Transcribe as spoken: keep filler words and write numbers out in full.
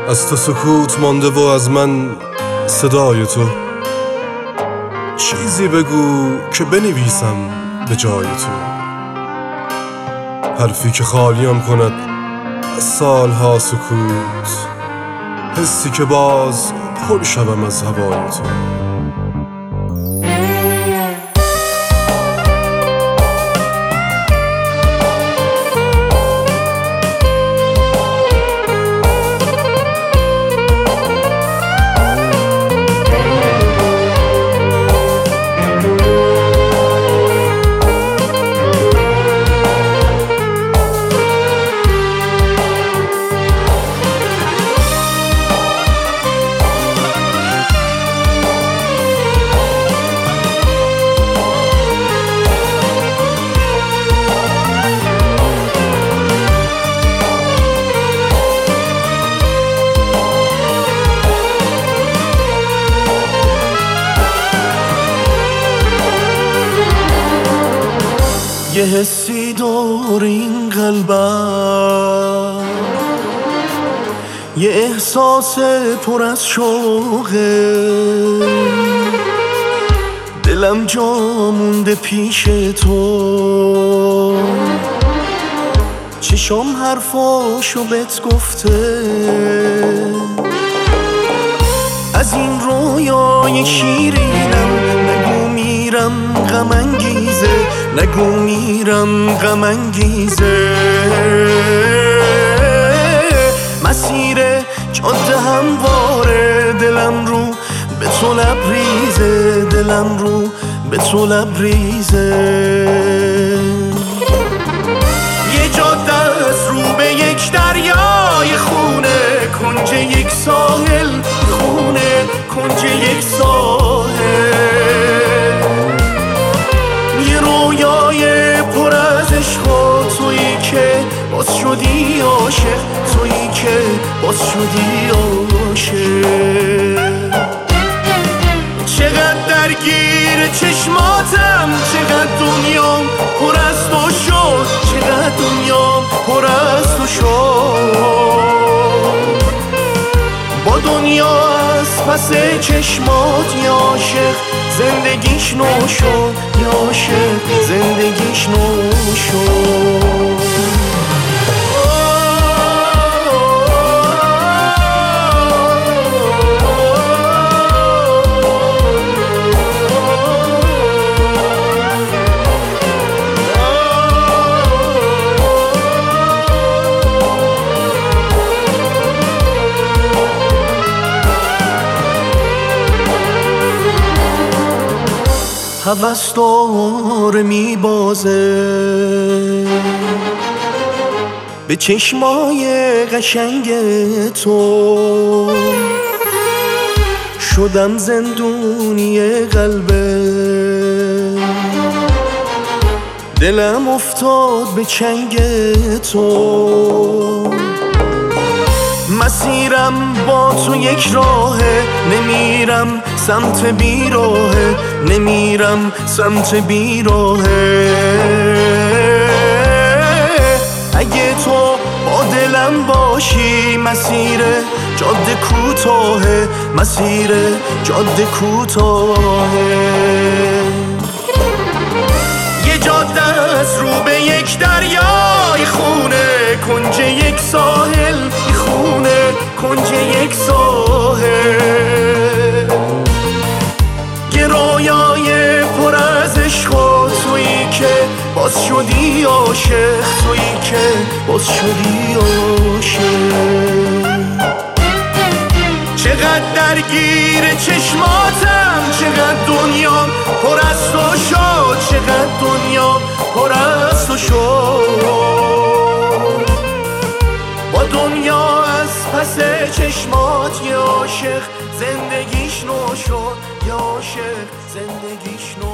از تو سکوت مانده و از من صدای تو. چیزی بگو که بنویسم به جای تو، حرفی که خالیم کند از سالها سکوت، حسی که باز پر شوم از هوای تو. یه حسی دور این قلبم، یه احساس پر از شوقه، دلم جا مونده پیش تو، چشم حرفاشو بهت گفته، از این رویای شیرینم نگو میرم غم انگیزه، نگو میرم غم انگیزه. مسیر جاده همواره، دلم رو به تو لبریزه، دلم رو به تو لبریزه. یه جاده از رو به یک دریای خونه، کنج یک ساحل خونه، کنج یک ساحل. یه رویای پر از عشق و تویی که باز شدی عاشق، تویی که باز شدی عاشق. چقدر درگیر چشماتم، چقدر دنیام پر از تو شد، چقدر دنیام پر از تو شد. با دنیا از پس چشمات یا عاشق زندگیش نو شد، یا عاشق زندگیش نو شد. هوس داره میبازه به چشمای قشنگ تو، شدم زندونی قلبه، دلم افتاد به چنگ تو. مسیرم با تو یک راهه، نمیرم سمت بیراهه، نمیرم سمت بیراهه. اگه تو با دلم باشی، مسیر جاده کوتاهه، مسیر جاده کوتاهه. یه جاده از رو به یک دریای خونه، کنج یک ساحل خونه، کنج یک ساحل. یه رویای پر از عشق و تویی که باز شدی عاشق، تویی که باز شدی عاشق. چقدر درگیر چشماتم، چقدر دنیام پر از تو شد، چقدر دنیام پر از تو شد. با دنیا از پس چشمات یه عاشق زندگیش نو شد، یه عاشق زندگیش نو